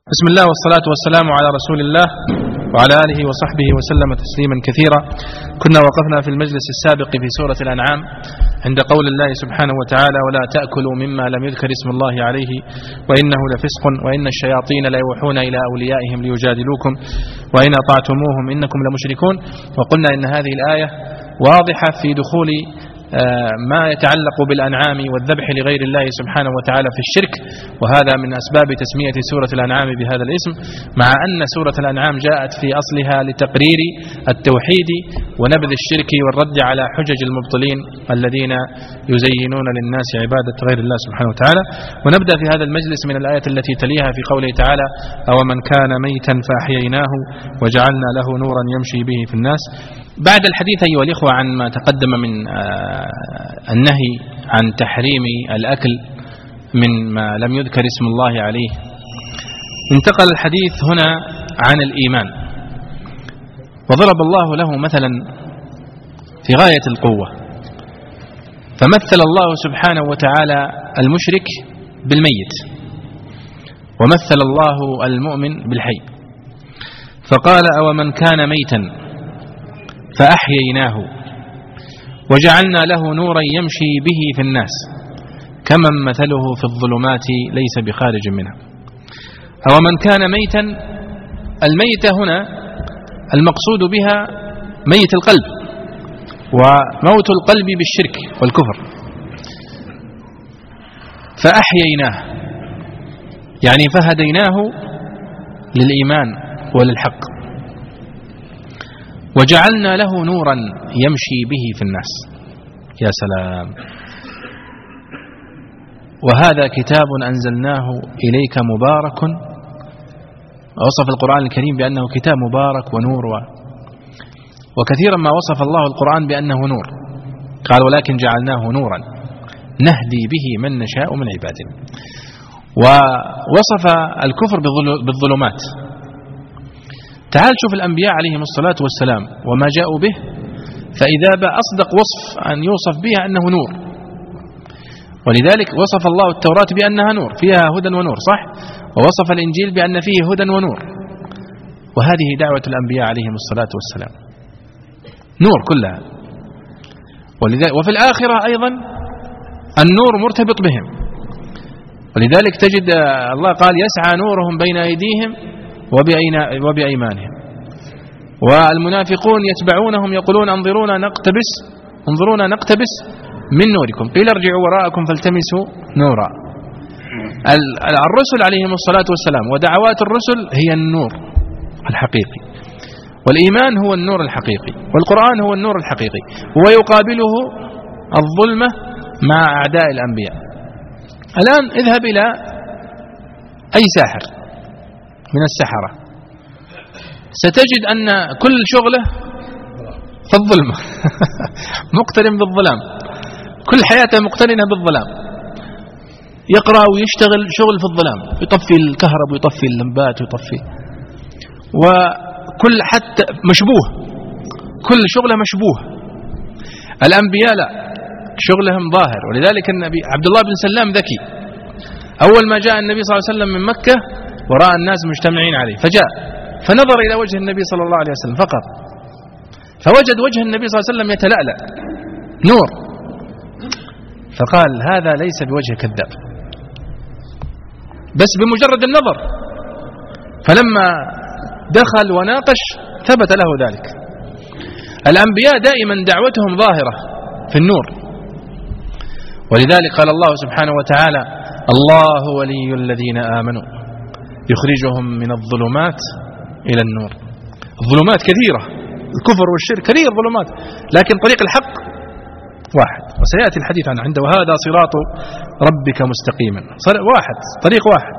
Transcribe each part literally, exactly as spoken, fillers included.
بسم الله والصلاة والسلام على رسول الله وعلى آله وصحبه وسلم تسليما كثيرا. كنا وقفنا في المجلس السابق في سورة الأنعام عند قول الله سبحانه وتعالى: ولا تأكلوا مما لم يذكر اسم الله عليه وإنه لفسق وإن الشياطين لا يوحون إلى أوليائهم ليجادلوكم وإن أطعتموهم إنكم لمشركون. وقلنا إن هذه الآية واضحة في دخول ما يتعلق بالأنعام والذبح لغير الله سبحانه وتعالى في الشرك، وهذا من أسباب تسمية سورة الأنعام بهذا الاسم، مع أن سورة الأنعام جاءت في أصلها لتقرير التوحيد ونبذ الشرك والرد على حجج المبطلين الذين يزينون للناس عبادة غير الله سبحانه وتعالى. ونبدأ في هذا المجلس من الآية التي تليها في قوله تعالى: أو من كان ميتا فأحييناه وجعلنا له نورا يمشي به في الناس. بعد الحديث أيها الإخوة عن ما تقدم من النهي عن تحريم الأكل من ما لم يذكر اسم الله عليه، انتقل الحديث هنا عن الإيمان، وضرب الله له مثلا في غاية القوة، فمثل الله سبحانه وتعالى المشرك بالميت، ومثل الله المؤمن بالحي، فقال: أو من كان ميتا فأحييناه وجعلنا له نورا يمشي به في الناس كمن مثله في الظلمات ليس بخارج منها. أو من كان ميتا، الميت هنا المقصود بها ميت القلب، وموت القلب بالشرك والكفر. فأحييناه يعني فهديناه للإيمان وللحق، وجعلنا له نورا يمشي به في الناس. يا سلام! وهذا كتاب أنزلناه إليك مبارك. وصف القرآن الكريم بأنه كتاب مبارك ونور، وكثيرا ما وصف الله القرآن بأنه نور، قال: ولكن جعلناه نورا نهدي به من نشاء من عبادنا. ووصف الكفر بالظلمات. تعال شوف الأنبياء عليهم الصلاة والسلام وما جاءوا به، فإذا بأصدق وصف أن يوصف بها أنه نور. ولذلك وصف الله التوراة بأنها نور، فيها هدى ونور، صح؟ ووصف الإنجيل بأن فيه هدى ونور. وهذه دعوة الأنبياء عليهم الصلاة والسلام، نور كلها. ولذلك وفي الآخرة أيضا النور مرتبط بهم، ولذلك تجد الله قال: يسعى نورهم بين أيديهم وبأيمانهم، والمنافقون يتبعونهم يقولون: انظرونا نقتبس انظرونا نقتبس من نوركم، قيل ارجعوا وراءكم فالتمسوا نورا. الرسل عليهم الصلاة والسلام ودعوات الرسل هي النور الحقيقي، والإيمان هو النور الحقيقي، والقرآن هو النور الحقيقي، ويقابله الظلمة مع أعداء الأنبياء. الآن اذهب إلى أي ساحر من السحرة، ستجد أن كل شغله في الظلمة مقترن بالظلام، كل حياته مقترنة بالظلام، يقرأ ويشتغل شغل في الظلام، يطفي الكهرب ويطفي اللمبات ويطفي، وكل حتى مشبوه، كل شغله مشبوه. الأنبياء لا، شغلهم ظاهر. ولذلك النبي عبد الله بن سلام ذكي، أول ما جاء النبي صلى الله عليه وسلم من مكة ورأى الناس مجتمعين عليه، فجاء فنظر إلى وجه النبي صلى الله عليه وسلم فقط، فوجد وجه النبي صلى الله عليه وسلم يتلألأ نور، فقال: هذا ليس بوجه كذاب، بس بمجرد النظر. فلما دخل وناقش ثبت له ذلك. الأنبياء دائما دعوتهم ظاهرة في النور، ولذلك قال الله سبحانه وتعالى: الله ولي الذين آمنوا يخرجهم من الظلمات إلى النور. الظلمات كثيرة، الكفر والشرك كثير ظلمات، لكن طريق الحق واحد، وسيأتي الحديث عنه عنده: وهذا صراط ربك مستقيما، واحد، طريق واحد.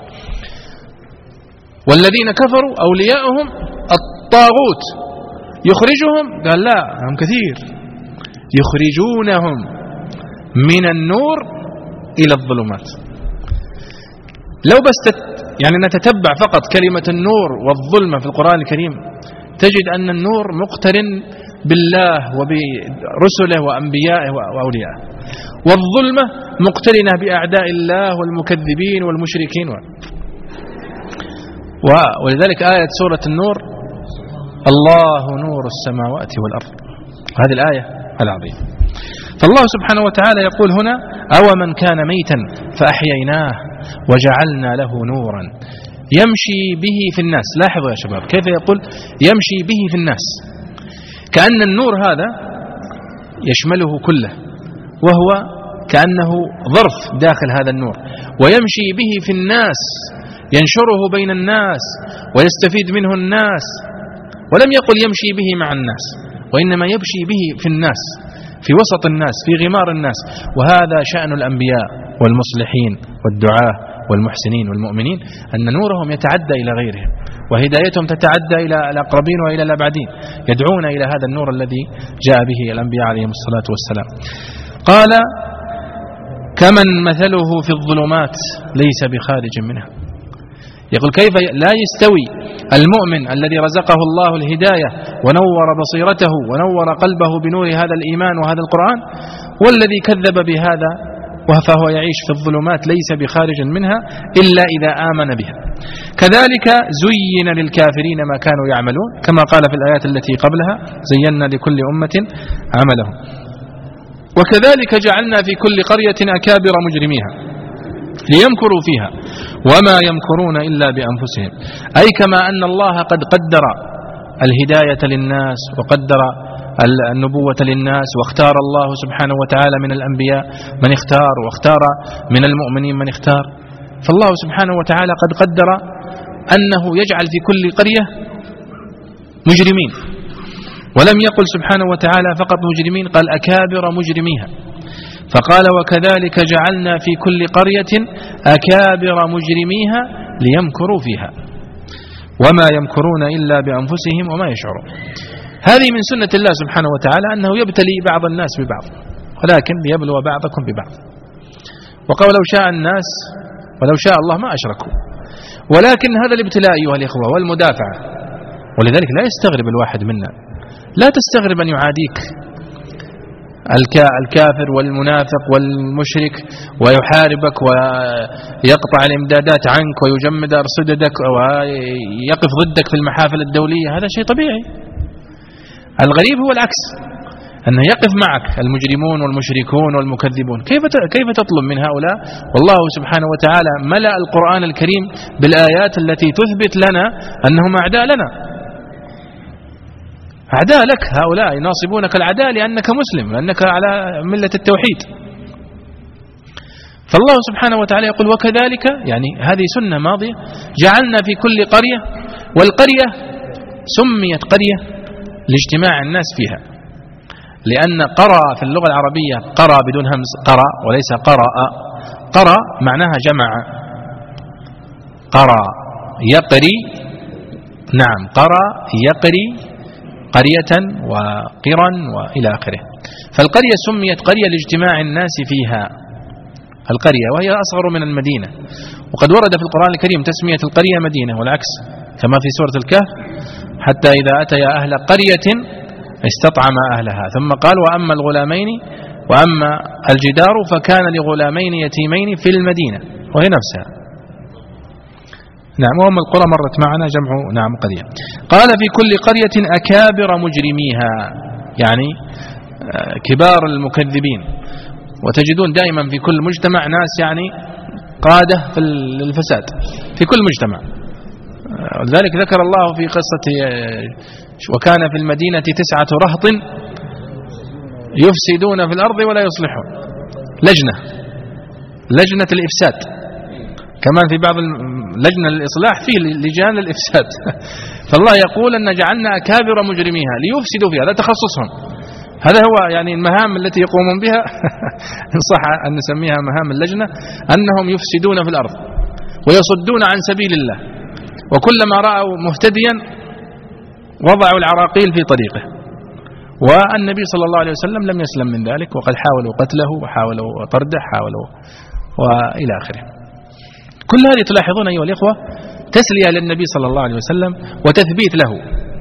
والذين كفروا أولياؤهم الطاغوت يخرجهم، قال لا، هم كثير، يخرجونهم من النور إلى الظلمات. لو بس يعني نتتبع فقط كلمة النور والظلمة في القرآن الكريم، تجد أن النور مقترن بالله وبرسله وأنبيائه وأوليائه، والظلمة مقترنة بأعداء الله والمكذبين والمشركين. ولذلك آية سورة النور الله نور السماوات والأرض، هذه الآية العظيمة. فالله سبحانه وتعالى يقول هنا أو من كان ميتا فأحييناه وجعلنا له نورا يمشي به في الناس. لاحظوا يا شباب كيف يقول يمشي به في الناس، كأن النور هذا يشمله كله، وهو كأنه ظرف داخل هذا النور، ويمشي به في الناس ينشره بين الناس ويستفيد منه الناس. ولم يقل يمشي به مع الناس، وإنما يمشي به في الناس، في وسط الناس، في غمار الناس. وهذا شأن الأنبياء والمصلحين والدعاة والمحسنين والمؤمنين، أن نورهم يتعدى إلى غيرهم، وهدايتهم تتعدى إلى الأقربين وإلى الأبعدين، يدعون إلى هذا النور الذي جاء به الأنبياء عليهم الصلاة والسلام. قال كمن مثله في الظلمات ليس بخارج منها. يقول كيف لا يستوي المؤمن الذي رزقه الله الهداية ونور بصيرته ونور قلبه بنور هذا الإيمان وهذا القرآن، والذي كذب بهذا فهو يعيش في الظلمات ليس بخارج منها إلا إذا آمن بها. كذلك زين للكافرين ما كانوا يعملون، كما قال في الآيات التي قبلها زينا لكل أمة عملهم. وكذلك جعلنا في كل قرية أكابر مجرميها ليمكروا فيها وما يمكرون إلا بأنفسهم. أي كما أن الله قد قدر الهداية للناس وقدر النبوة للناس، واختار الله سبحانه وتعالى من الأنبياء من اختار، واختار من المؤمنين من اختار. فالله سبحانه وتعالى قد قدر أنه يجعل في كل قرية مجرمين، ولم يقل سبحانه وتعالى فقط مجرمين، قال أكابر مجرميها. فقال وكذلك جعلنا في كل قرية أكابر مجرميها ليمكروا فيها وما يمكرون إلا بأنفسهم وما يشعرون. هذه من سنة الله سبحانه وتعالى أنه يبتلي بعض الناس ببعض، ولكن ليبلو بعضكم ببعض. وقال لو شاء الناس ولو شاء الله ما أشركوا. ولكن هذا الابتلاء أيها الإخوة والمدافعة، ولذلك لا يستغرب الواحد منا، لا تستغرب أن يعاديك الكافر والمنافق والمشرك ويحاربك ويقطع الإمدادات عنك ويجمد أرصدتك ويقف ضدك في المحافل الدولية، هذا شيء طبيعي. الغريب هو العكس، أنه يقف معك المجرمون والمشركون والمكذبون. كيف كيف تطلب من هؤلاء؟ والله سبحانه وتعالى ملأ القرآن الكريم بالآيات التي تثبت لنا أنهم أعداء لنا، أعداء لك. هؤلاء يناصبونك العداء لأنك مسلم، لأنك على ملة التوحيد. فالله سبحانه وتعالى يقول وكذلك، يعني هذه سنة ماضية، جعلنا في كل قرية، والقرية سميت قرية لاجتماع الناس فيها، لأن قرى في اللغة العربية قرى بدون همز، قرى وليس قرأ. قرى معناها جمع، قرى يقري، نعم قرى يقري قرية وقرا وإلى آخره. فالقرية سميت قرية لاجتماع الناس فيها، القرية وهي أصغر من المدينة. وقد ورد في القرآن الكريم تسمية القرية مدينة والعكس، كما في سورة الكهف حتى إذا أتيا أهل قرية استطعم أهلها، ثم قال وأما الغلامين وأما الجدار فكان لغلامين يتيمين في المدينة، وهي نفسها. نعم، وأما القرى مرت معنا جمع نعم قرية. قال في كل قرية أكابر مجرميها، يعني كبار المكذبين. وتجدون دائما في كل مجتمع ناس يعني قادة في الفساد في كل مجتمع. ولذلك ذكر الله في قصة وكان في المدينة تسعة رهط يفسدون في الأرض ولا يصلحون، لجنة لجنة الإفساد. كمان في بعض لجنة الإصلاح فيه لجان الإفساد. فالله يقول أن جعلنا أكابر مجرميها ليفسدوا فيها، هذا تخصصهم، هذا هو يعني المهام التي يقومون بها إن صح أن نسميها مهام اللجنة، أنهم يفسدون في الأرض ويصدون عن سبيل الله، وكلما رأوا مهتديا وضعوا العراقيل في طريقه. والنبي صلى الله عليه وسلم لم يسلم من ذلك، وقد حاولوا قتله وحاولوا طرده حاولوا وإلى آخره. كل هذه تلاحظون أيها الإخوة تسلية للنبي صلى الله عليه وسلم وتثبيت له،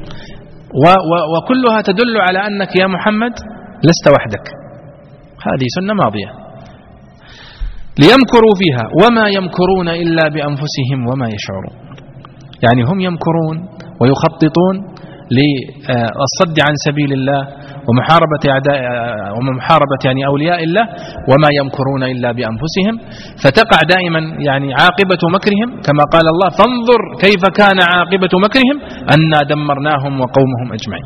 وكلها تدل على أنك يا محمد لست وحدك، هذه سنة ماضية. ليمكروا فيها وما يمكرون إلا بأنفسهم وما يشعرون. يعني هم يمكرون ويخططون للصد عن سبيل الله ومحاربة أعداء ومحاربة يعني أولياء الله، وما يمكرون إلا بأنفسهم، فتقع دائما يعني عاقبة مكرهم كما قال الله: فانظر كيف كان عاقبة مكرهم أنا دمرناهم وقومهم أجمعين.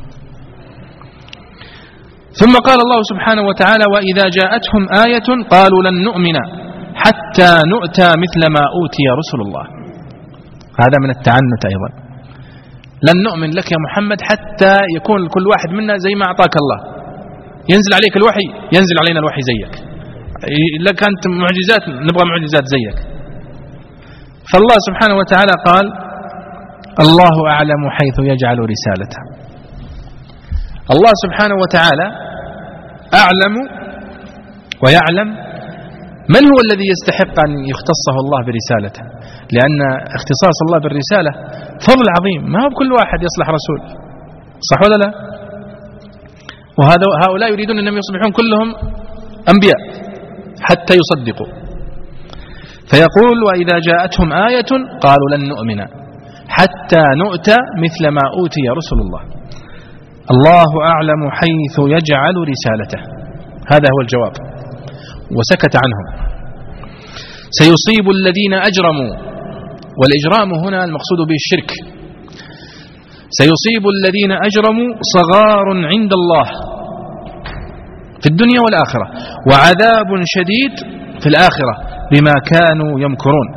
ثم قال الله سبحانه وتعالى: وإذا جاءتهم آية قالوا لن نؤمن حتى نؤتى مثل ما أوتي رسل الله. هذا من التعنت أيضا، لن نؤمن لك يا محمد حتى يكون كل واحد منا زي ما أعطاك الله، ينزل عليك الوحي ينزل علينا الوحي زيك، لك أنت معجزات نبغى معجزات زيك. فالله سبحانه وتعالى قال: الله أعلم حيث يجعل رسالته. الله سبحانه وتعالى أعلم ويعلم من هو الذي يستحق أن يختصه الله برسالته، لأن اختصاص الله بالرسالة فضل عظيم، ما هو كل واحد يصلح رسول، صح ولا لا؟ وهذا هؤلاء يريدون أنهم يصبحون كلهم أنبياء حتى يصدقوا. فيقول: وإذا جاءتهم آية قالوا لن نؤمن حتى نؤتى مثل ما أوتي رسل الله. الله أعلم حيث يجعل رسالته، هذا هو الجواب، وسكت عنهم. سيصيب الذين أجرموا، والإجرام هنا المقصود به الشرك، سيصيب الذين أجرموا صغار عند الله في الدنيا والآخرة، وعذاب شديد في الآخرة بما كانوا يمكرون.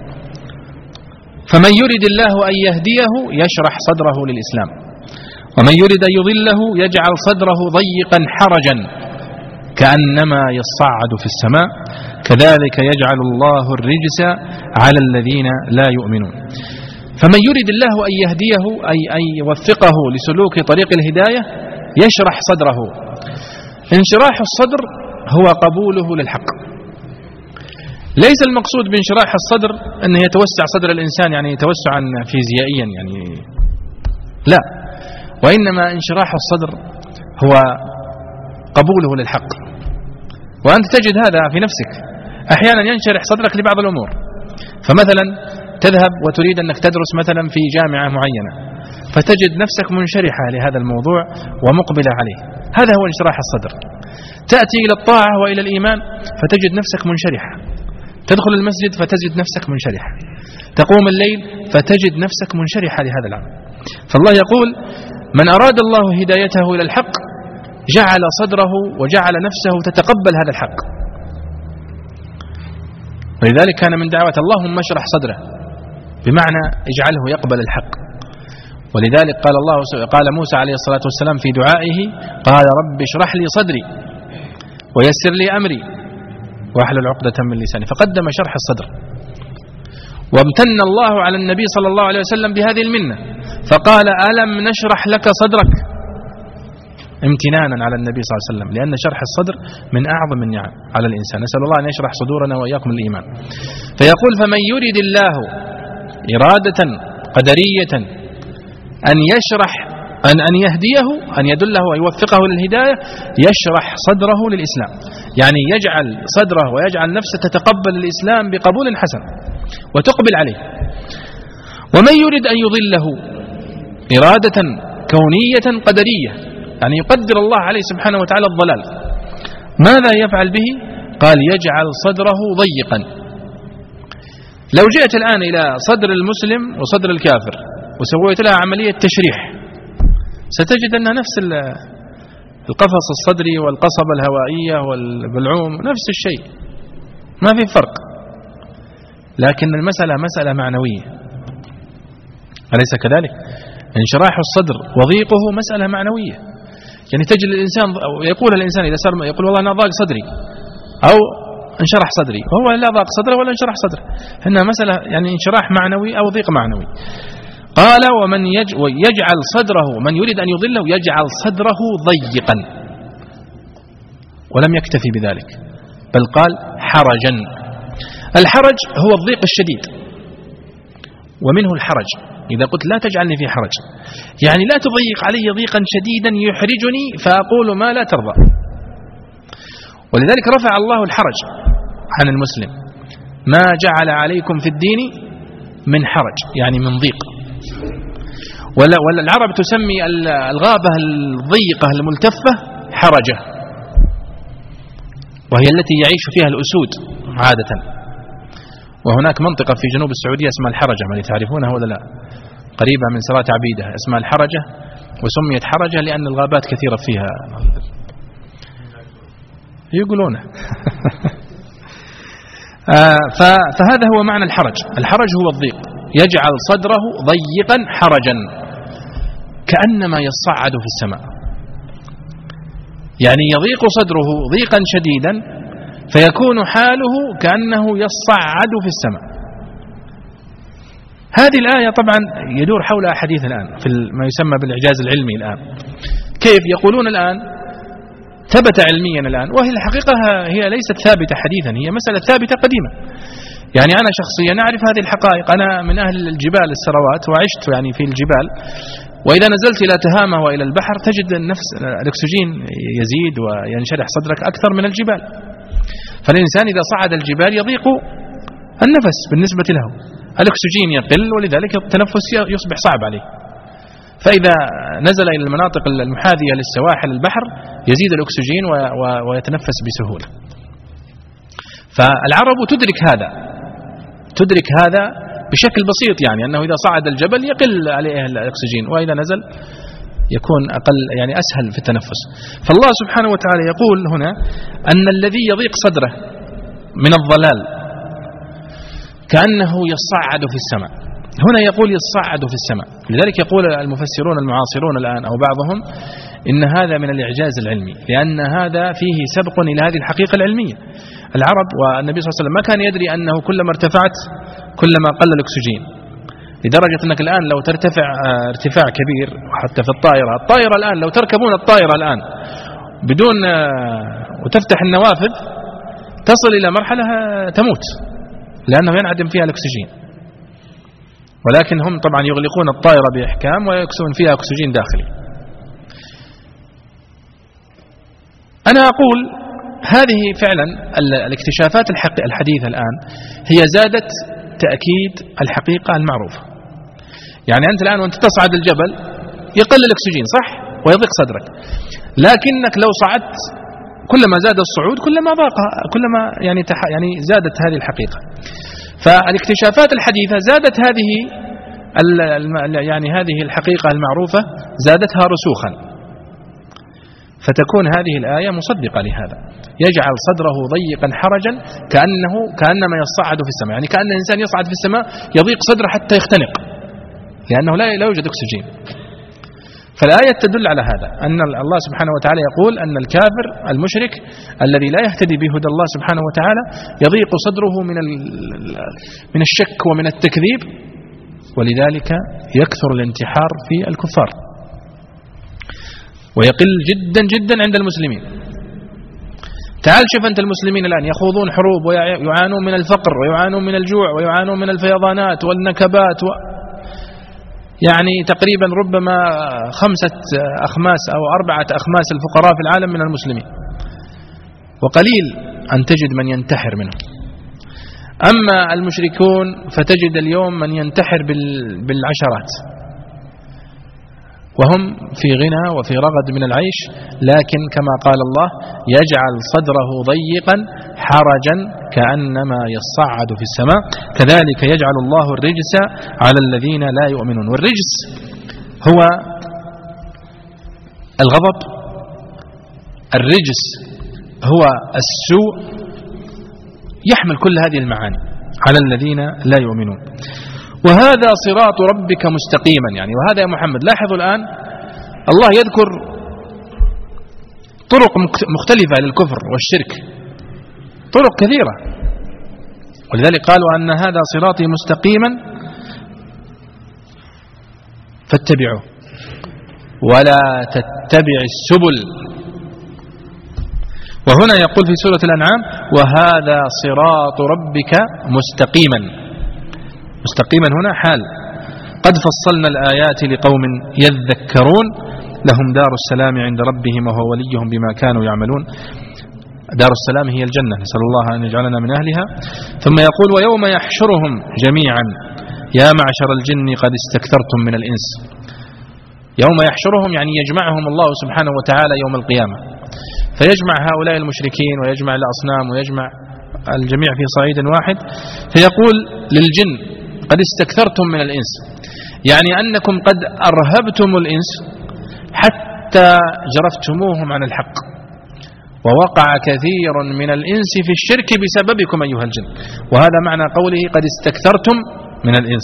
فمن يرد الله أن يهديه يشرح صدره للإسلام، ومن يرد أن يضله يجعل صدره ضيقا حرجا كأنما يصعد في السماء كذلك يجعل الله الرجس على الذين لا يؤمنون. فمن يرد الله أن يهديه أي أن يوفقه لسلوك طريق الهداية يشرح صدره. انشراح الصدر هو قبوله للحق، ليس المقصود بانشراح الصدر أنه يتوسع صدر الإنسان يعني توسعا فيزيائيا يعني، لا، وإنما انشراح الصدر هو قبوله للحق. وأنت تجد هذا في نفسك، أحيانا ينشرح صدرك لبعض الأمور، فمثلا تذهب وتريد أنك تدرس مثلا في جامعة معينة، فتجد نفسك منشرحة لهذا الموضوع ومقبلة عليه، هذا هو انشراح الصدر. تأتي إلى الطاعة وإلى الإيمان فتجد نفسك منشرحة، تدخل المسجد فتجد نفسك منشرحة، تقوم الليل فتجد نفسك منشرحة لهذا العمل. فالله يقول: من أراد الله هدايته إلى الحق جعل صدره وجعل نفسه تتقبل هذا الحق. ولذلك كان من دعوة اللهم اشرح صدره، بمعنى اجعله يقبل الحق. ولذلك قال الله قال موسى عليه الصلاة والسلام في دعائه: قال رب اشرح لي صدري ويسر لي أمري واحلل عقدة من لساني، فقدم شرح الصدر. وامتن الله على النبي صلى الله عليه وسلم بهذه المنة فقال: ألم نشرح لك صدرك، امتنانا على النبي صلى الله عليه وسلم، لأن شرح الصدر من أعظم النعم على الإنسان. نسأل الله أن يشرح صدورنا وإياكم الإيمان. فيقول: فمن يريد الله إرادة قدرية أن يشرح أن أن يهديه أن يدله ويوفقه للهداية يشرح صدره للإسلام، يعني يجعل صدره ويجعل نفسه تتقبل الإسلام بقبول حسن وتقبل عليه. ومن يريد أن يضله إرادة كونية قدرية، يعني يقدر الله عليه سبحانه وتعالى الضلال، ماذا يفعل به؟ قال: يجعل صدره ضيقا. لو جئت الآن إلى صدر المسلم وصدر الكافر وسويت لها عملية تشريح ستجد أنها نفس القفص الصدري والقصبة الهوائية والبلعوم نفس الشيء، ما في فرق. لكن المسألة مسألة معنوية، أليس كذلك؟ انشراح الصدر وضيقه مسألة معنوية، يعني تجد الإنسان أو يقول الإنسان إذا صار يقول والله أنا ضاق صدري أو انشرح صدري، وهو لا ضاق صدره ولا انشرح صدره، إنها مسألة يعني انشراح معنوي أو ضيق معنوي. قال: ومن يجعل صدره، من يريد أن يضله يجعل صدره ضيقا، ولم يكتفي بذلك بل قال حرجا. الحرج هو الضيق الشديد، ومنه الحرج. إذا قلت لا تجعلني في حرج يعني لا تضيق علي ضيقا شديدا يحرجني فأقول ما لا ترضى. ولذلك رفع الله الحرج عن المسلم: ما جعل عليكم في الدين من حرج، يعني من ضيق. ولا العرب تسمي الغابة الضيقة الملتفة حرجة، وهي التي يعيش فيها الأسود عادة. وهناك منطقة في جنوب السعودية اسمها الحرجة، ما تعرفونها ولا لا؟ قريبة من سرات عبيدة، اسمها الحرجة، وسميت حرجة لأن الغابات كثيرة فيها يقولونه. فهذا هو معنى الحرج. الحرج هو الضيق، يجعل صدره ضيقا حرجا كأنما يصعد في السماء، يعني يضيق صدره ضيقا شديدا فيكون حاله كأنه يصعد في السماء. هذه الآية طبعا يدور حولها حديث الآن في ما يسمى بالإعجاز العلمي الآن. كيف يقولون الآن ثبت علميا الآن، وهي الحقيقة هي ليست ثابتة حديثا، هي مسألة ثابتة قديمة. يعني أنا شخصيا أعرف هذه الحقائق، أنا من أهل الجبال السروات وعشت يعني في الجبال، وإذا نزلت إلى تهامة وإلى البحر تجد النفس الأكسجين يزيد وينشرح صدرك أكثر من الجبال. فالإنسان إذا صعد الجبال يضيق النفس بالنسبة له، الأكسجين يقل، ولذلك التنفس يصبح صعب عليه. فإذا نزل إلى المناطق المحاذية للسواحل البحر يزيد الأكسجين ويتنفس بسهولة. فالعرب تدرك هذا تدرك هذا بشكل بسيط، يعني أنه إذا صعد الجبل يقل عليه الأكسجين، وإذا نزل يكون أقل، يعني أسهل في التنفس. فالله سبحانه وتعالى يقول هنا أن الذي يضيق صدره من الضلال كأنه يصعد في السماء. هنا يقول يصعد في السماء، لذلك يقول المفسرون المعاصرون الآن أو بعضهم إن هذا من الإعجاز العلمي، لأن هذا فيه سبق إلى هذه الحقيقة العلمية. العرب والنبي صلى الله عليه وسلم ما كان يدري أنه كلما ارتفعت كلما قل الأكسجين، لدرجة أنك الآن لو ترتفع ارتفاع كبير، وحتى في الطائرة الطائرة الآن لو تركبون الطائرة الآن بدون وتفتح النوافذ تصل إلى مرحلة تموت، لأنه ينعدم فيها الأكسجين. ولكن هم طبعا يغلقون الطائرة بإحكام ويكسون فيها أكسجين داخلي. أنا أقول هذه فعلا الاكتشافات الحديثة الآن هي زادت تأكيد الحقيقة المعروفة. يعني أنت الآن وأنت تصعد الجبل يقل الأكسجين صح ويضيق صدرك، لكنك لو صعدت كلما زاد الصعود كلما ضاق، كلما يعني يعني زادت هذه الحقيقة. فالاكتشافات الحديثة زادت هذه يعني هذه الحقيقة المعروفة زادتها رسوخا، فتكون هذه الآية مصدقة لهذا. يجعل صدره ضيقا حرجا كأنه كأنما يصعد في السماء، يعني كأن الإنسان يصعد في السماء يضيق صدره حتى يختنق لأنه لا لا يوجد أكسجين. فالآية تدل على هذا، أن الله سبحانه وتعالى يقول أن الكافر المشرك الذي لا يهتدي بهدى الله سبحانه وتعالى يضيق صدره من من الشك ومن التكذيب، ولذلك يكثر الانتحار في الكفار ويقل جدا جدا عند المسلمين. تعال شوف أنت المسلمين الآن يخوضون حروب ويعانون من الفقر ويعانون من الجوع ويعانون من الفيضانات والنكبات و... يعني تقريبا ربما خمسة أخماس أو أربعة أخماس الفقراء في العالم من المسلمين، وقليل أن تجد من ينتحر منهم. أما المشركون فتجد اليوم من ينتحر بالعشرات، وهم في غنى وفي رغد من العيش، لكن كما قال الله يجعل صدره ضيقا حرجا كأنما يصعد في السماء كذلك يجعل الله الرجس على الذين لا يؤمنون. والرجس هو الغضب، الرجس هو السوء، يحمل كل هذه المعاني على الذين لا يؤمنون. وهذا صراط ربك مستقيما، يعني وهذا يا محمد لاحظوا الآن الله يذكر طرق مختلفة للكفر والشرك، طرق كثيرة، ولذلك قالوا أن هذا صراطي مستقيما فاتبعوه ولا تتبع السبل. وهنا يقول في سورة الأنعام وهذا صراط ربك مستقيما. مستقيما هنا حال، قد فصلنا الآيات لقوم يذكرون لهم دار السلام عند ربهم وهو وليهم بما كانوا يعملون. دار السلام هي الجنة، نسأل الله أن يجعلنا من أهلها. ثم يقول ويوم يحشرهم جميعا يا معشر الجن قد استكثرتم من الإنس. يوم يحشرهم يعني يجمعهم الله سبحانه وتعالى يوم القيامة، فيجمع هؤلاء المشركين ويجمع الأصنام ويجمع الجميع في صعيد واحد، فيقول للجن قد استكثرتم من الإنس، يعني أنكم قد أرهبتم الإنس حتى جرفتموهم عن الحق، ووقع كثير من الإنس في الشرك بسببكم أيها الجن. وهذا معنى قوله قد استكثرتم من الإنس.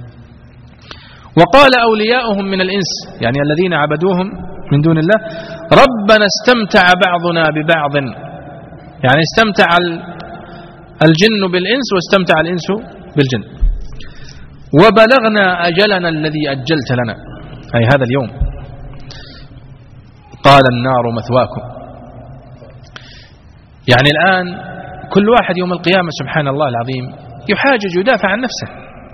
وقال أولياؤهم من الإنس يعني الذين عبدوهم من دون الله ربنا استمتع بعضنا ببعض، يعني استمتع الجن بالإنس واستمتع الإنس بالجن، وبلغنا أجلنا الذي أجلت لنا، أي هذا اليوم. قال النار مثواكم، يعني الآن كل واحد يوم القيامة سبحان الله العظيم يحاجج يدافع عن نفسه.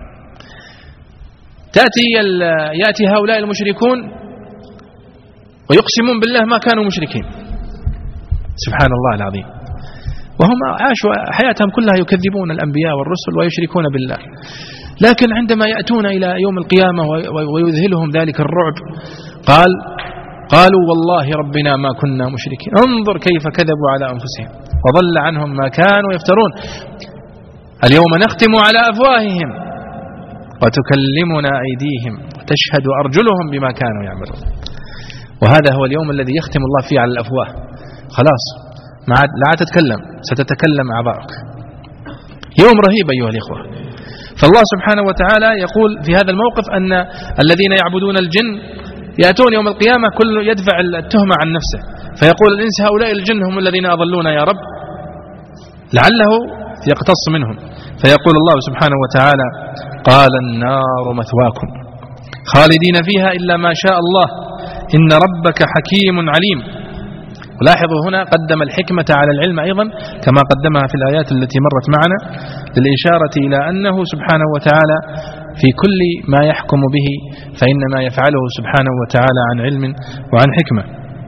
تأتي يأتي هؤلاء المشركون ويقسمون بالله ما كانوا مشركين سبحان الله العظيم، وهم عاشوا حياتهم كلها يكذبون الأنبياء والرسل ويشركون بالله، لكن عندما يأتون إلى يوم القيامة ويذهلهم ذلك الرعب قال قالوا والله ربنا ما كنا مشركين، انظر كيف كذبوا على أنفسهم وضل عنهم ما كانوا يفترون. اليوم نختم على أفواههم وتكلمنا أيديهم وتشهد أرجلهم بما كانوا يعملون. وهذا هو اليوم الذي يختم الله فيه على الأفواه، خلاص ما عاد لا تتكلم، ستتكلم أعضاؤك. يوم رهيب أيها الإخوة. فالله سبحانه وتعالى يقول في هذا الموقف أن الذين يعبدون الجن يأتون يوم القيامة كل يدفع التهمة عن نفسه، فيقول الإنس هؤلاء الجن هم الذين أضلونا يا رب، لعله يقتص منهم، فيقول الله سبحانه وتعالى قال النار مثواكم خالدين فيها إلا ما شاء الله إن ربك حكيم عليم. ولاحظوا هنا قدم الحكمة على العلم أيضا كما قدمها في الآيات التي مرت معنا، للإشارة إلى أنه سبحانه وتعالى في كل ما يحكم به فإنما يفعله سبحانه وتعالى عن علم وعن حكمة.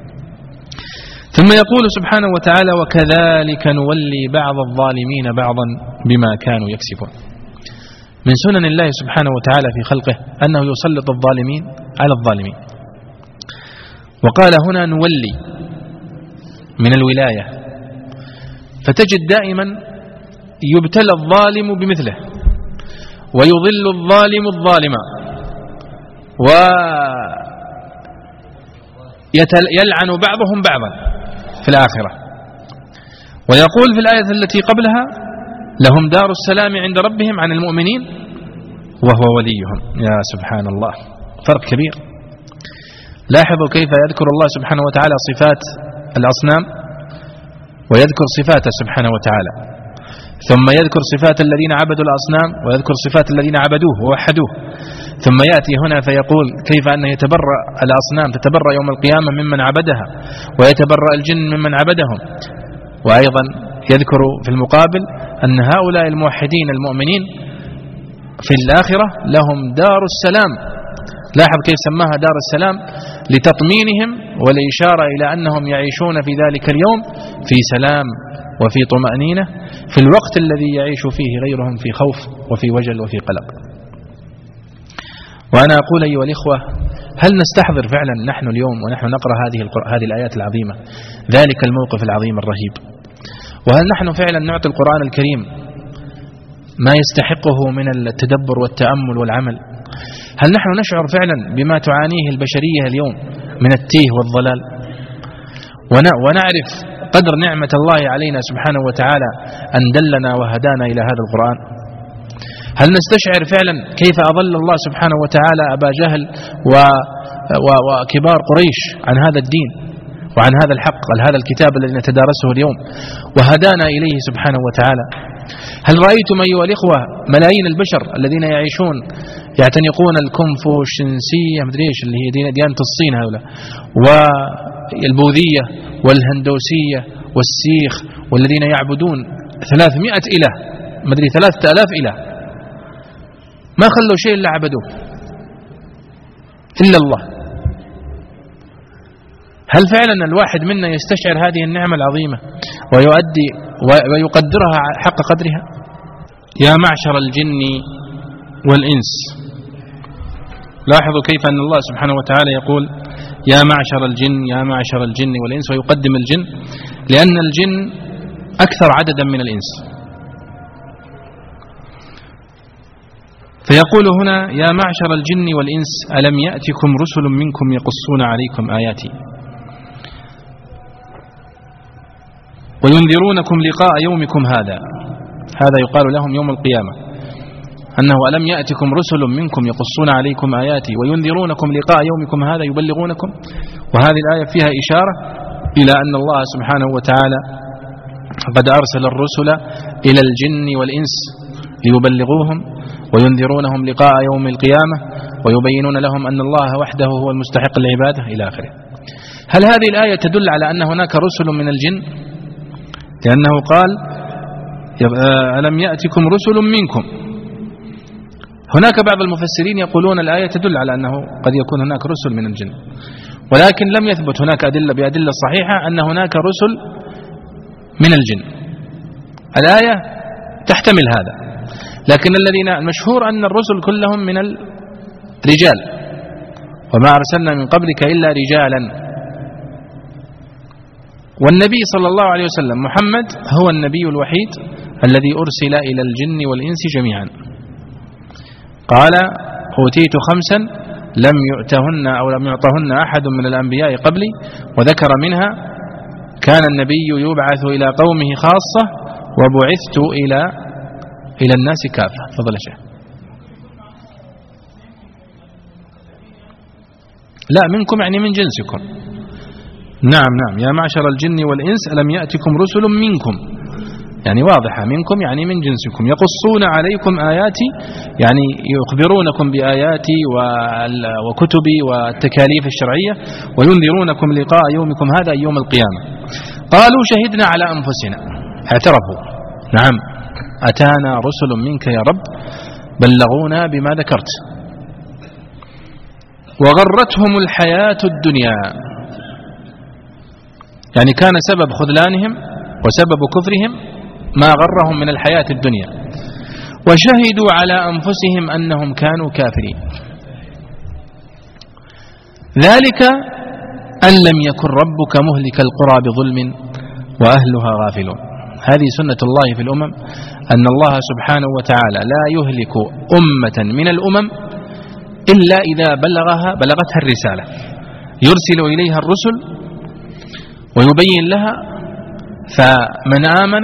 ثم يقول سبحانه وتعالى وكذلك نولي بعض الظالمين بعضا بما كانوا يكسبون. من سنن الله سبحانه وتعالى في خلقه أنه يسلط الظالمين على الظالمين. وقال هنا نولي من الولاية، فتجد دائما يبتلى الظالم بمثله ويضل الظالم الظالم ويلعن بعضهم بعضا في الآخرة. ويقول في الآية التي قبلها لهم دار السلام عند ربهم عن المؤمنين وهو وليهم. يا سبحان الله، فرق كبير. لاحظوا كيف يذكر الله سبحانه وتعالى صفات الأصنام ويذكر صفاته سبحانه وتعالى، ثم يذكر صفات الذين عبدوا الأصنام ويذكر صفات الذين عبدوه ووحدوه، ثم يأتي هنا فيقول كيف أنه يتبرأ الأصنام تتبرأ يوم القيامة ممن عبدها ويتبرأ الجن ممن عبدهم. وأيضا يذكر في المقابل أن هؤلاء الموحدين المؤمنين في الآخرة لهم دار السلام. لاحظ كيف سماها دار السلام لتطمينهم والإشارة إلى أنهم يعيشون في ذلك اليوم في سلام وفي طمأنينة في الوقت الذي يعيش فيه غيرهم في خوف وفي وجل وفي قلق. وأنا أقول أيها الإخوة، هل نستحضر فعلا نحن اليوم ونحن نقرأ هذه هذه الآيات العظيمة ذلك الموقف العظيم الرهيب؟ وهل نحن فعلا نعطي القرآن الكريم ما يستحقه من التدبر والتأمل والعمل؟ هل نحن نشعر فعلا بما تعانيه البشرية اليوم من التيه والضلال، ونعرف قدر نعمة الله علينا سبحانه وتعالى أن دلنا وهدانا إلى هذا القرآن؟ هل نستشعر فعلا كيف أضل الله سبحانه وتعالى أبا جهل و... و... وكبار قريش عن هذا الدين وعن هذا الحق هذا الكتاب الذي نتدارسه اليوم وهدانا إليه سبحانه وتعالى؟ هل رأيتم أيها الإخوة ملايين البشر الذين يعيشون يعتنقون الكونفوشنسية مدري ايش اللي هي ديانة الصين هؤلاء والبوذية والهندوسية والسيخ، والذين يعبدون ثلاثمائة إله مدري ثلاثة آلاف إله، ما خلوا شيء إلا عبدوه إلا الله. هل فعلا الواحد منا يستشعر هذه النعمة العظيمة ويؤدي ويقدرها حق قدرها؟ يا معشر الجن والإنس. لاحظوا كيف أن الله سبحانه وتعالى يقول يا معشر الجن يا معشر الجن والإنس، ويقدم الجن لأن الجن أكثر عددا من الإنس. فيقول هنا يا معشر الجن والإنس ألم يأتكم رسل منكم يقصون عليكم آياتي وينذرونكم لقاء يومكم هذا. هذا يقال لهم يوم القيامة، أنه ألم يأتكم رسل منكم يقصون عليكم آياتي وينذرونكم لقاء يومكم هذا يبلغونكم. وهذه الآية فيها إشارة إلى أن الله سبحانه وتعالى قد أرسل الرسل إلى الجن والإنس ليبلغوهم وينذرونهم لقاء يوم القيامة ويبينون لهم أن الله وحده هو المستحق العبادة إلى آخره. هل هذه الآية تدل على أن هناك رسل من الجن؟ لأنه قال ألم يأتكم رسل منكم. هناك بعض المفسرين يقولون الآية تدل على أنه قد يكون هناك رسل من الجن، ولكن لم يثبت هناك أدلة بأدلة صحيحة أن هناك رسل من الجن. الآية تحتمل هذا، لكن الذين المشهور أن الرسل كلهم من الرجال، وما أرسلنا من قبلك إلا رجالا. والنبي صلى الله عليه وسلم محمد هو النبي الوحيد الذي أرسل إلى الجن والإنس جميعا. قال أوتيت خمسا لم يؤتهن أو لم يعطهن أحد من الأنبياء قبلي، وذكر منها كان النبي يبعث إلى قومه خاصة وبعثت إلى إلى الناس كافة. فضل شيء. لا، منكم يعني من جنسكم. نعم نعم يا معشر الجن والإنس ألم يأتكم رسل منكم، يعني واضحة، منكم يعني من جنسكم، يقصون عليكم آياتي يعني يخبرونكم بآياتي وكتبي والتكاليف الشرعية، وينذرونكم لقاء يومكم هذا يوم القيامة. قالوا شهدنا على أنفسنا، اعترفوا نعم أتانا رسل منك يا رب بلغونا بما ذكرت. وغرتهم الحياة الدنيا، يعني كان سبب خذلانهم وسبب كفرهم ما غرهم من الحياة الدنيا، وشهدوا على أنفسهم أنهم كانوا كافرين. ذلك أن لم يكن ربك مهلك القرى بظلم وأهلها غافلون. هذه سنة الله في الأمم، أن الله سبحانه وتعالى لا يهلك أمة من الأمم إلا إذا بلغها بلغتها الرسالة، يرسل إليها الرسل ويبين لها، فمن آمن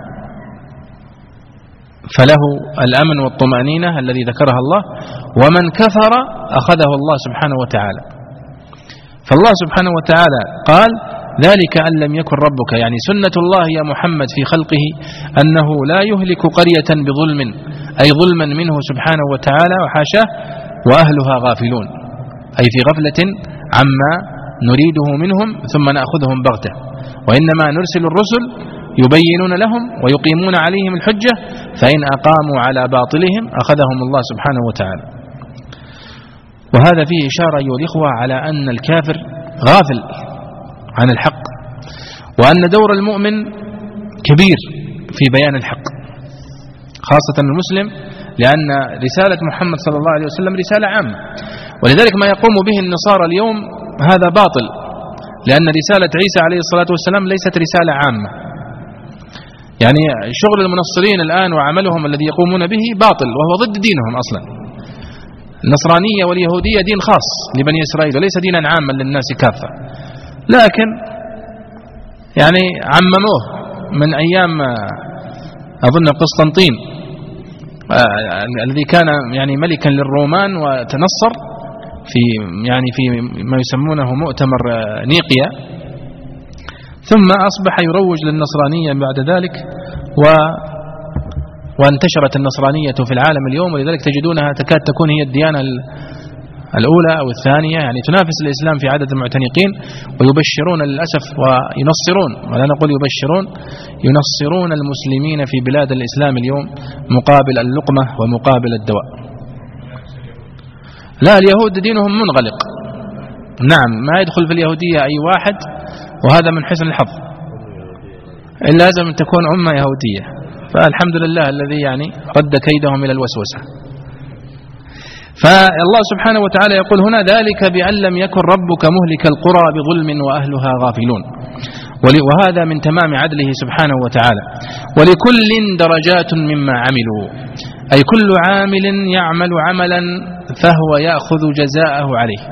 فله الأمن والطمأنينة الذي ذكرها الله، ومن كفر أخذه الله سبحانه وتعالى. فالله سبحانه وتعالى قال ذلك أن لم يكن ربك، يعني سنة الله يا محمد في خلقه أنه لا يهلك قرية بظلم، أي ظلما منه سبحانه وتعالى وحاشاه، وأهلها غافلون، أي في غفلة عما نريده منهم ثم نأخذهم بغتة. وإنما نرسل الرسل يبينون لهم ويقيمون عليهم الحجة، فإن أقاموا على باطلهم أخذهم الله سبحانه وتعالى. وهذا فيه إشارة أيها الإخوة على أن الكافر غافل عن الحق، وأن دور المؤمن كبير في بيان الحق، خاصة المسلم، لأن رسالة محمد صلى الله عليه وسلم رسالة عامة. ولذلك ما يقوم به النصارى اليوم هذا باطل، لأن رسالة عيسى عليه الصلاة والسلام ليست رسالة عامة. يعني شغل المنصرين الآن وعملهم الذي يقومون به باطل، وهو ضد دينهم أصلا. النصرانية واليهودية دين خاص لبني إسرائيل وليس دينا عاما للناس كافة، لكن يعني عمموه من أيام أظن قسطنطين الذي كان يعني ملكا للرومان وتنصر في يعني في ما يسمونه مؤتمر نيقيا، ثم أصبح يروج للنصرانية بعد ذلك، و وانتشرت النصرانية في العالم اليوم. ولذلك تجدونها تكاد تكون هي الديانة الأولى أو الثانية، يعني تنافس الإسلام في عدد المعتنقين، ويبشرون للأسف وينصرون، ولا نقول يبشرون، ينصرون المسلمين في بلاد الإسلام اليوم مقابل اللقمة ومقابل الدواء. لا، اليهود دينهم منغلق، نعم ما يدخل في اليهودية أي واحد، وهذا من حسن الحظ، إلا لازم أن تكون أمة يهودية، فالحمد لله الذي يعني رد كيدهم إلى الوسوسة. فالله سبحانه وتعالى يقول هنا ذلك بأن لم يكن ربك مهلك القرى بظلم وأهلها غافلون، وهذا من تمام عدله سبحانه وتعالى. ولكل درجات مما عملوا، أي كل عامل يعمل عملا فهو يأخذ جزاءه عليه.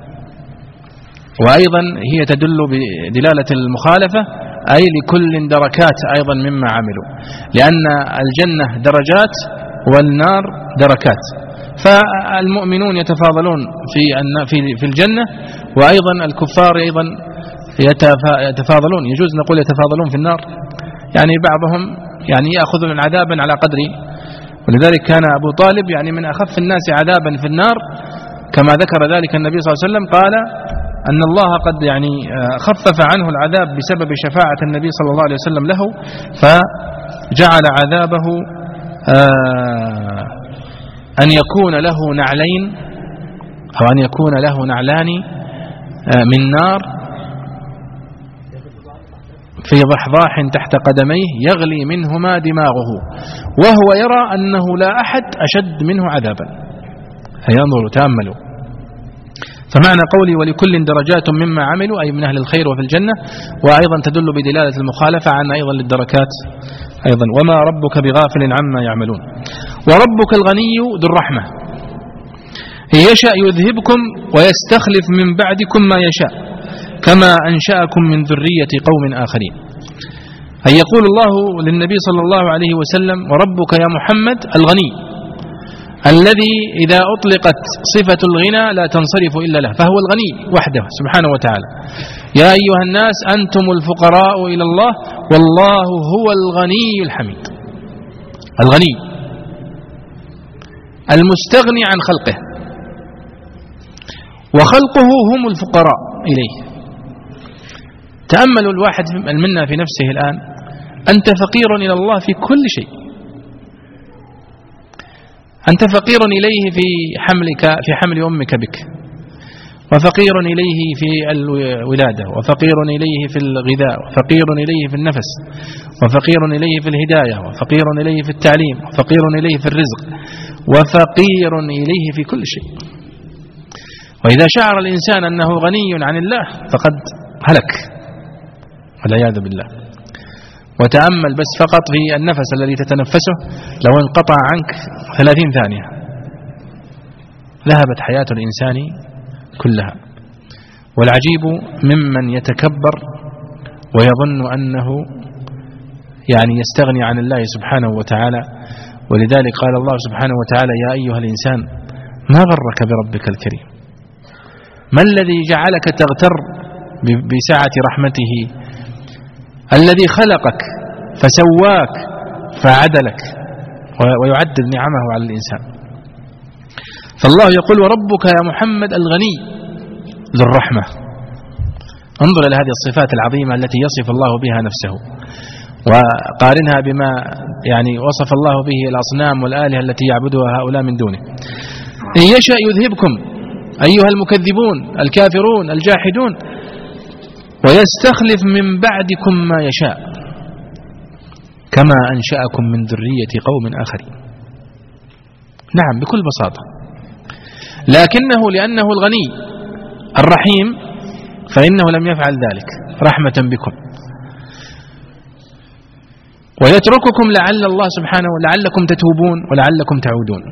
وأيضا هي تدل بدلالة المخالفة، أي لكل دركات أيضا مما عملوا، لأن الجنة درجات والنار دركات، فالمؤمنون يتفاضلون في في الجنة، وأيضا الكفار أيضا يتفاضلون، يجوز نقول يتفاضلون في النار، يعني بعضهم يعني يأخذون عذابا على قدر. ولذلك كان أبو طالب يعني من أخف الناس عذابا في النار، كما ذكر ذلك النبي صلى الله عليه وسلم، قال أن الله قد يعني خفف عنه العذاب بسبب شفاعة النبي صلى الله عليه وسلم له، فجعل عذابه أن يكون له نعلين أو أن يكون له نعلان من نار في ضحضاح تحت قدميه يغلي منهما دماغه، وهو يرى أنه لا أحد أشد منه عذابا. فينظروا تأملوا. فمعنى قولي ولكل درجات مما عملوا، أي من أهل الخير وفي الجنة، وأيضا تدل بدلالة المخالفة عن أيضا للدركات أيضا. وما ربك بغافل عما يعملون. وربك الغني ذو الرحمة، إن يشاء يذهبكم ويستخلف من بعدكم ما يشاء كما أنشأكم من ذرية قوم آخرين. أي يقول الله للنبي صلى الله عليه وسلم وربك يا محمد الغني الذي إذا أطلقت صفة الغنى لا تنصرف إلا له، فهو الغني وحده سبحانه وتعالى. يا أيها الناس أنتم الفقراء إلى الله والله هو الغني الحميد. الغني المستغني عن خلقه، وخلقه هم الفقراء إليه. تأملوا الواحد منا في نفسه الآن، أنت فقير إلى الله في كل شيء، أنت فقير إليه في حملك في حمل أمك بك، وفقير إليه في الولادة، وفقير إليه في الغذاء، وفقير إليه في النفس، وفقير إليه في الهداية، وفقير إليه في التعليم، وفقير إليه في الرزق، وفقير إليه في كل شيء. وإذا شعر الإنسان أنه غني عن الله فقد هلك والعياذ بالله. وتأمل بس فقط في النفس الذي تتنفسه، لو انقطع عنك ثلاثين ثانية ذهبت حياة الإنسان كلها. والعجيب ممن يتكبر ويظن أنه يعني يستغني عن الله سبحانه وتعالى. ولذلك قال الله سبحانه وتعالى يا أيها الإنسان ما غرك بربك الكريم، ما الذي جعلك تغتر بسعة رحمته، الذي خلقك فسواك فعدلك ويعدل نعمه على الإنسان. فالله يقول وربك يا محمد الغني ذو الرحمة. انظر إلى هذه الصفات العظيمة التي يصف الله بها نفسه، وقارنها بما يعني وصف الله به الأصنام والآلهة التي يعبدها هؤلاء من دونه. إن يشاء يذهبكم أيها المكذبون الكافرون الجاحدون، ويستخلف من بعدكم ما يشاء كما أنشأكم من ذرية قوم آخرين. نعم بكل بساطة، لكنه لأنه الغني الرحيم فإنه لم يفعل ذلك رحمة بكم، ويترككم لعل الله سبحانه لعلكم تتوبون ولعلكم تعودون.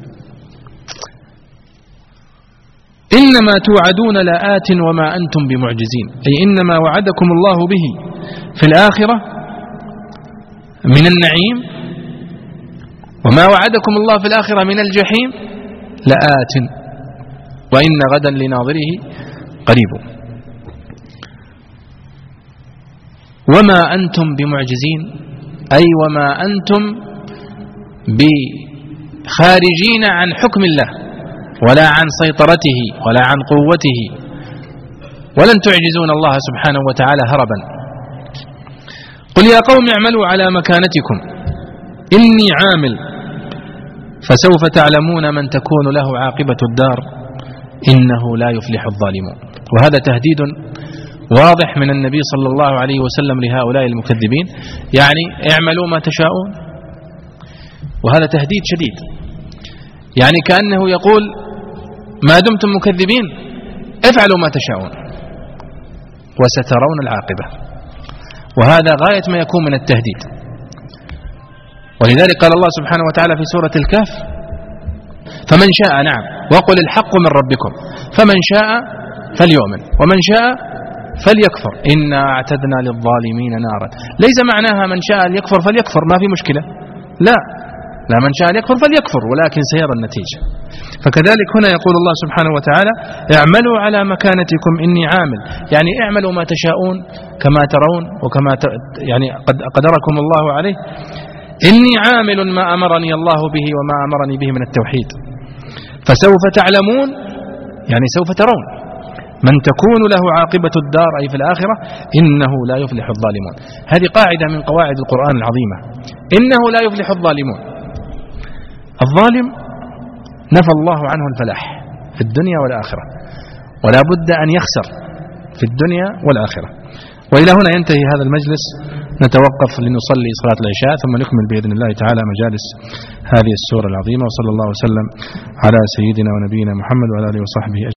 إنما توعدون لآت وما أنتم بمعجزين، أي إنما وعدكم الله به في الآخرة من النعيم، وما وعدكم الله في الآخرة من الجحيم لآت وإن غدا لناظره قريب. وما أنتم بمعجزين أي وما أنتم بخارجين عن حكم الله ولا عن سيطرته ولا عن قوته، ولن تعجزون الله سبحانه وتعالى هربا. قل يا قوم اعملوا على مكانتكم إني عامل فسوف تعلمون من تكون له عاقبة الدار إنه لا يفلح الظالمون. وهذا تهديد واضح من النبي صلى الله عليه وسلم لهؤلاء المكذبين، يعني اعملوا ما تشاءون، وهذا تهديد شديد. يعني كأنه يقول ما دمتم مكذبين افعلوا ما تشاءون وسترون العاقبة. وهذا غاية ما يكون من التهديد. ولذلك قال الله سبحانه وتعالى في سورة الكهف فمن شاء نعم وقل الحق من ربكم فمن شاء فليؤمن ومن شاء فليكفر إنا اعتدنا للظالمين نارا. ليس معناها من شاء يكفر فليكفر ما في مشكلة، لا لا من شاء يكفر فليكفر ولكن سيرى النتيجة. فكذلك هنا يقول الله سبحانه وتعالى اعملوا على مكانتكم إني عامل، يعني اعملوا ما تشاءون كما ترون وكما ت... يعني قد قدركم الله عليه. إني عامل ما أمرني الله به وما أمرني به من التوحيد فسوف تعلمون، يعني سوف ترون من تكون له عاقبة الدار أي في الآخرة إنه لا يفلح الظالمون. هذه قاعدة من قواعد القرآن العظيمة، إنه لا يفلح الظالمون. الظالم نفى الله عنه الفلاح في الدنيا والآخرة، ولا بد أن يخسر في الدنيا والآخرة. وإلى هنا ينتهي هذا المجلس، نتوقف لنصلي صلاة العشاء ثم نكمل بإذن الله تعالى مجالس هذه السورة العظيمة. وصلى الله وسلم على سيدنا ونبينا محمد وعلى آله وصحبه أجمعين.